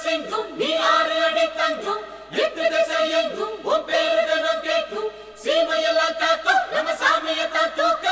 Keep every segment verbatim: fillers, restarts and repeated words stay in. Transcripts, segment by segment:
சிங்கும் நீ ஆறு அடி தங்கும் எட்டு திசை எங்கும் உன் பேரு தினம் கேட்கும் சீமையெல்லாம் காக்கும் நம்ம சாமியத்தான் தூக்கு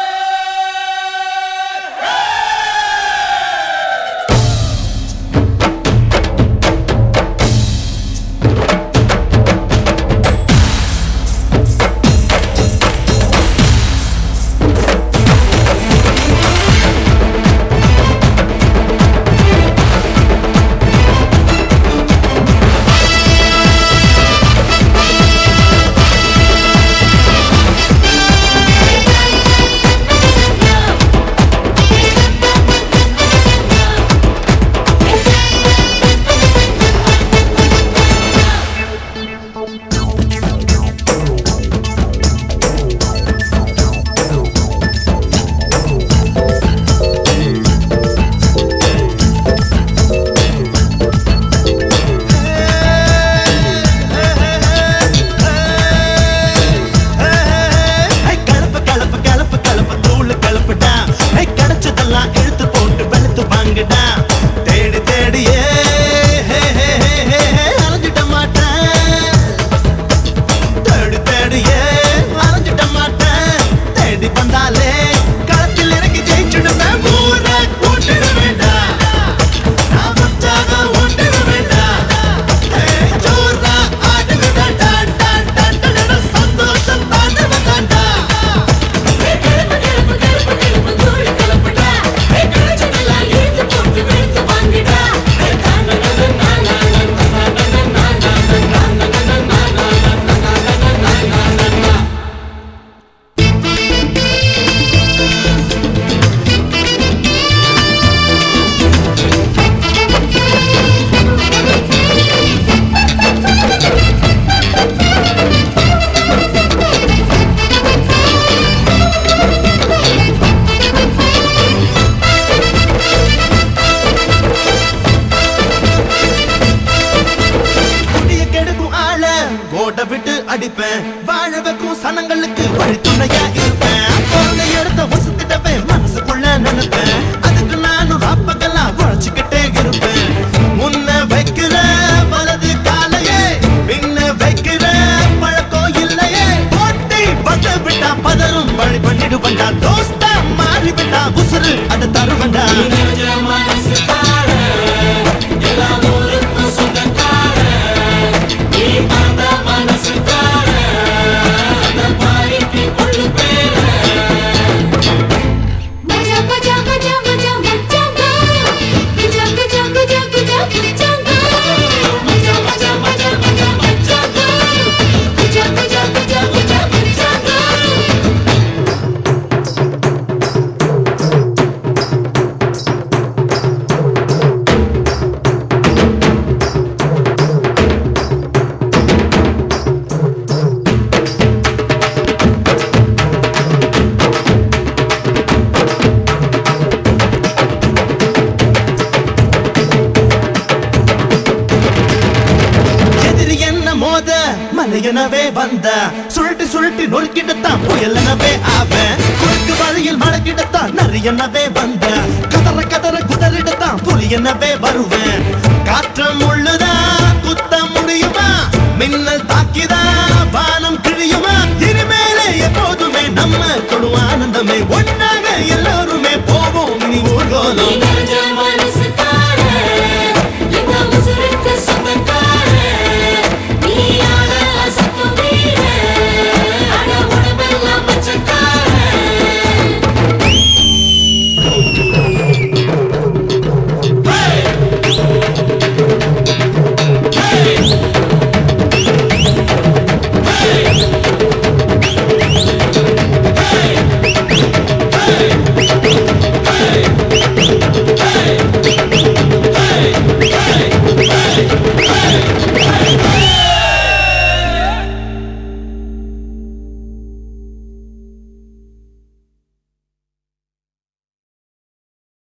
தேடி தேடியே அலைஞ்சிட்ட மாட்டேன் தேடி தேடியே அலைஞ்சிட்ட மாட்டேன் தேடி வந்தாலே களத்தில் எனக்கு ஜெயிச்சுடுவேன் ஊரை கூட்டிட வேண்டாம் நான் உற்சாக ஓட்டிட வேண்டாம் ஜோரா ஆடுகிறேன்டா சந்தோஷம் தாண்ட வேண்டாண்டா விட்டு அடிப்பேன் வாழ வைக்கும் சனங்களுக்கு வழித்துணையா இருப்பேன் குழந்தை எடுத்த வசத்திட்டவே மனசுக்குள்ள நினைப்பேன் அதுக்கு நானும் அப்பகெல்லாம் உழைச்சுக்கிட்டே இருப்பேன் முன்ன வைக்கிற வலது காலையே பின்ன வைக்கிற பழக்கம் இல்லையே போட்டி பத்த விட்டா பதரும் வழி பண்ணிடுவண்டா தோஸ்தா மாறி விட்டா உசுறு அதை தருவண்டா மலையனவே வந்த சுழட்டி சுழட்டி நொறுக்கிடத்தான் புயலனவே ஆவேன் குறுக்கு வழியில் மழக்கிடத்தான் நரியனவே வந்த கதற கதற குதறிடத்தான் புலியனவே வருவேன் காற்றம் உள்ளதா குத்த முடியுமா மின்னல் தாக்கிதா வானம் கிழியுமா இனிமேலே எப்போதுமே நம்ம கொடு ஆனந்தமே ஒன்றாக எல்லாம்